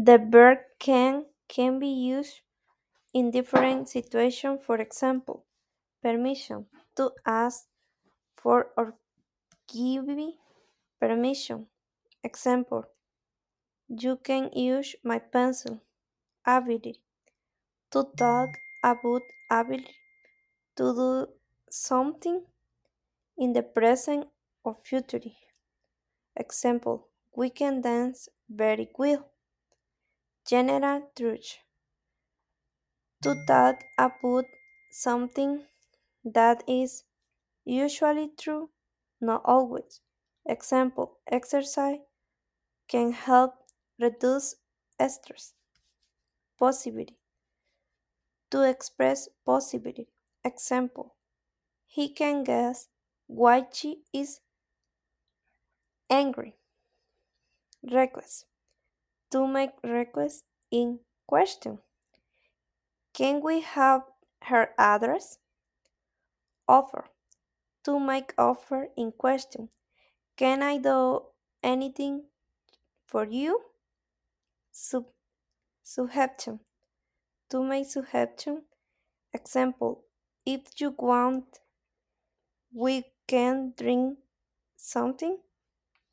The verb can be used in different situations. For example, permission to ask for or give permission. Example, you can use my pencil. Ability to talk about ability to do something in the present or future. Example, we can dance very well. General truth to talk about something that is usually true, not always. Example, exercise can help reduce stress. Possibility to express possibility. Example, he can guess why she is angry. Request to make request in question. Can we have her address? Offer to make offer in question. Can I do anything for you? Sub- Suggestion to make suggestion. Example, if you want, we can drink something.